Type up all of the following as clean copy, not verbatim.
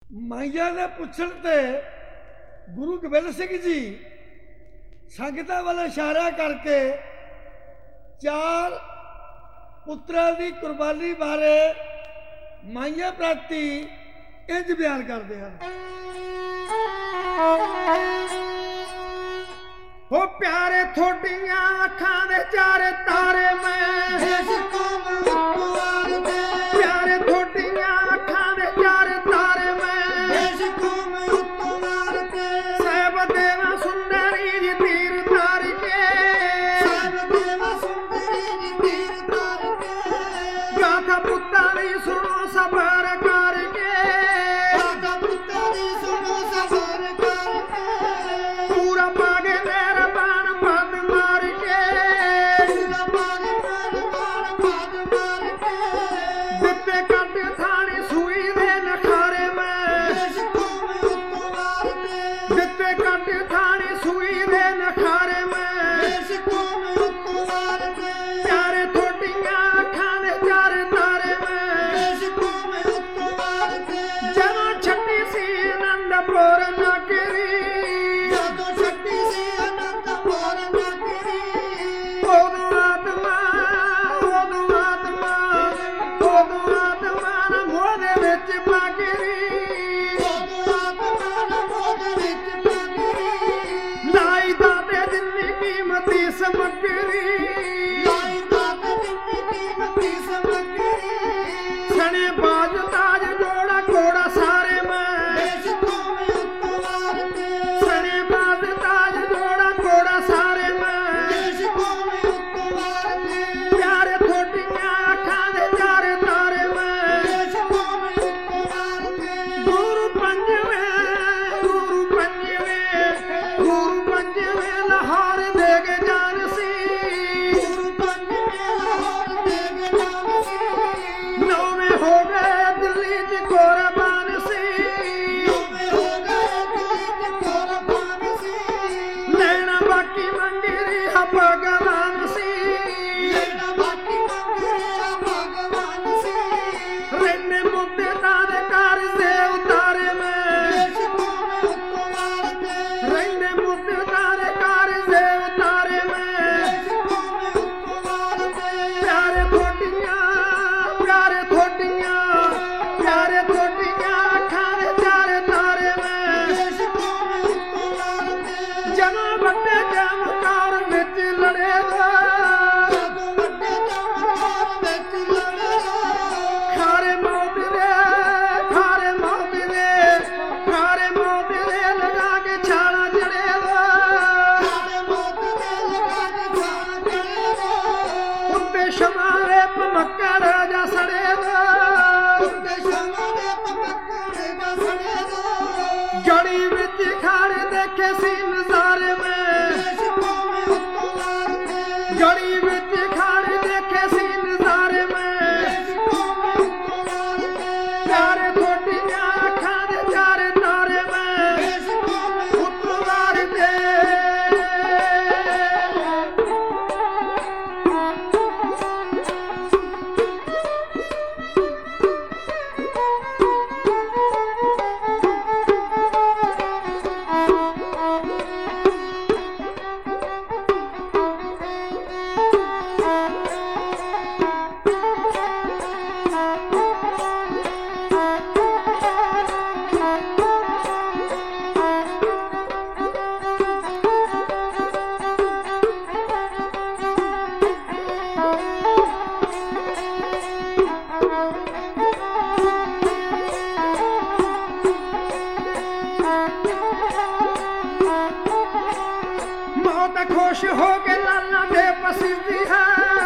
ਮਾਈਆ ਦੇ ਪੁੱਛਣ ਤੇ ਗੁਰੂ ਗੋਬਿੰਦ ਸਿੰਘ ਜੀ ਸੰਗਤਾਂ ਵੱਲ ਇਸ਼ਾਰਾ ਕਰਕੇ 4 ਪੁੱਤਰਾਂ ਦੀ ਕੁਰਬਾਨੀ ਬਾਰੇ ਮਾਈਆ ਪ੍ਰਤੀ ਇੰਜ ਬਿਆਨ ਕਰਦੇ ਹਨ। ਹੋ ਪਿਆਰੇ ਥੋਡੀਆਂ ਅੱਖਾਂ ਦੇ 4 ਤਾਰੇ ਮੈਂ ਪਿਆਰੇ ਥੋਡੀਆਂ ਅੱਖਾਂ ਦੇ 4 ਤਾਰੇ ਮੈਂ ਸਾਹਿਬ ਦੇਵਾ ਸੁੰਦਰੀ ਜੀ ਤੀਰ ਤਾਰ ਕੇ ਗਾਥਾ ਪੁੱਤਾਂ ਦੀ ਸੁਣੋ ਸਬਰ ਕਰਕੇ ਪੂਰਾ ਪਾਗੇ ਮੇਰਾ ਬਾਣ ਪੱਦ ਮਾਰ ਕੇ ਦਿੱਤੇ ਕੱਢ ਥਾਣੀ ਸੂਈ ਦੇ ਨਖਾਰੇ ਮੈਂ ਦਿੱਤੇ ਕੱਢ ਥਾਣੀ ਸੂਈ ਦੇ ਨਖਾਰੇ ਮੈਂ ਪਿਆਰੇ ਥੋਡੀਆਂ ਅੱਖਾਂ ਦੇ 4 ਤਾਰੇ ਮੈਂ ਜਦੋਂ ਛੱਡੀ ਸੀ ਅਨੰਦਪੁਰ ਨਗਰੀ ਉਦੋਂ ਆਤਮਾ ਨਾ ਮੋਹ ਦੇ ਵਿੱਚ ਪਾਗਰੀ ਲਾਈ ਦਾਤੇ ਜਿੰਨੀ ਕੀਮਤੀ ਸਮੱਗਰੀ ਸਣੇ ਬਾਜ ਤਾਜ ਜੋੜਾ ਘੋੜਾ ਸਾਰੇ ਮੈਂ ਸਣੇ ਬਾਜ ਤਾਜ ਜੋੜਾ ਘੋੜਾ ਸਾਰੇ ਮੈਂ ਪਿਆਰੇ ਥੋਡੀਆਂ ਅੱਖਾਂ ਦੇ 4 ਤਾਰੇ ਮੈਂ ਗੁਰੂ ਪੰਜਵੇਂ ਲਾਹੌਰ ਦੇ ਕੇ ਜਾਨ ਸੀ 9ਵੇਂ ਹੋ ਗਏ ਦਿੱਲੀ ਚ ਕੁਰਬਾਨ ਸੀ ਲੈਣਾ ਬਾਕੀ ਮੰਗਰੀ ਹਾ ਭਗਵਾਨ ਸੀ ਰਹਿੰਦੇ ਮੁੱਦੇ ਦੇ ਘਰ ਦੇ ਉਤਾਰੇ ਮੈਂ ਰਹਿੰਦੇ ਮੁੱਦੇ ਦੇ ਘਰ ਦੇ ਉਤਾਰੇ ਮੈਂ ਪਿਆਰੇ ਥੋਡੀਆਂ ਅੱਖਾਂ ਦੇ 4 ਤਾਰੇ ਮੈਂ ਜਦੋਂ ਵੱਡੇ ਜਮਕਾਰ ਵਿੱਚ ਲੜੇ ਖਾਰੇ ਮੌਤ ਦੇ ਲਗਾ ਕੇ ਛਾਲਾ ਜੜੇ ਉੱਤੇ ਸ਼ਮਾਰੇ ਪਮੱਕਾ ਰਾਜਾ ਸੜੇ ਗੜੀ ਵਿੱਚ ਖਾੜੇ ਦੇਖੇ ਸੀ ਨਜ਼ਾਰੇ ਮੈਂ ਗੜੀ ਵਿੱਚ ਖਾੜੇ ਦੇਖੇ ਸੀ ਨਜ਼ਾਰੇ ਮੈਂ ਪਿਆਰੇ ਥੋਡੀਆਂ ਅੱਖਾਂ ਦੇ 4 ਤਾਰੇ ਮੈਂ ਉਤਵਾਰ ਦੇ ਮੌਤ ਖੁਸ਼ ਹੋ ਕੇ ਲਾਲਾਂ ਦੇ ਪਸੀਦੀ ਹੈ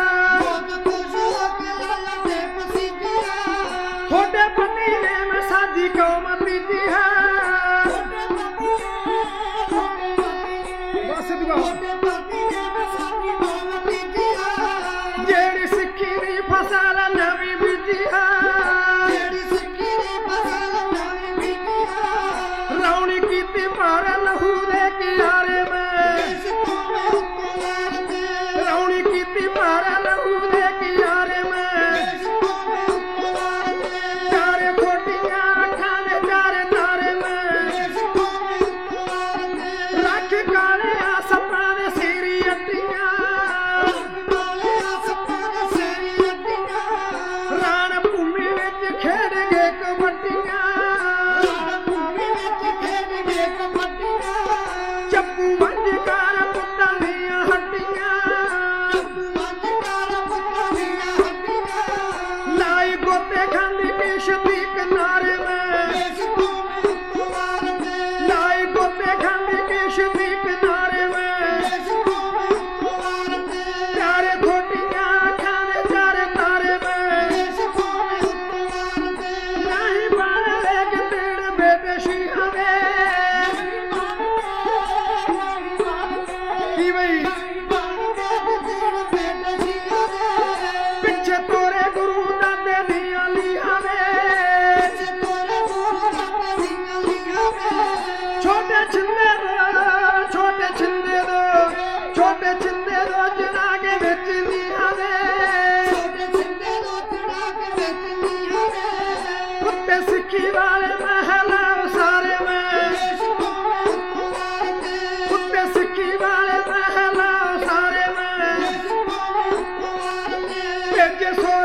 ਥੋੜੇ ਪਤੀ ਨੇ ਮੈਂ ਸਾਜੀ ਕੌਮ ਪੀਤੀ ਹੈ ਬਸ ਦੁਆ ਜਿਹੜੀ ਸਿੱਖੀ ਦੀ ਫਸਲ ਨਵੀਂ ਬੀਜੀ ਹੈ ਰੌਣੀ ਕੀਤੀ ਮਾਰ ਲਹੂ ਦੇ ਕਿਨਾਰੇ ਮੈਂ ਰੌਣੀ ਕੀਤੀ ਮਾਰ ਲਹੂ ਦੇ ਕਿਨਾਰੇ ਮੈਂ 4 ਥੋਡੀਆਂ ਅੱਖਾਂ ਦੇ 4 ਸ਼ੀਹਾਂ ਦੇ ਕੀ ਬਈ ਪਿੱਛੇ ਤੋਰੇ ਗੁਰੂ ਦਾਦੇ ਦੀਆਂ ਲੀਹਾਂ ਵੇ ਛੋਟੇ ਛਿੰਦੇ ਦੋ ਜਣਾ ਕੇ ਵਿੱਚ ਲੀਹਾਂ ਵੇ ਕੁੱਤੇ ਸਿੱਖੀ ਵਾਲੇ ਮਹਿਲਾ ਉਸਾਰੇ ਮੈਂ ਕੁੱਤੇ ਸਿੱਖੀ ਵਾਲੇ ਮਹਿਲਾ ਉਸਾਰੇ ਮੈਂ ਭੇਜੇ ਸੋ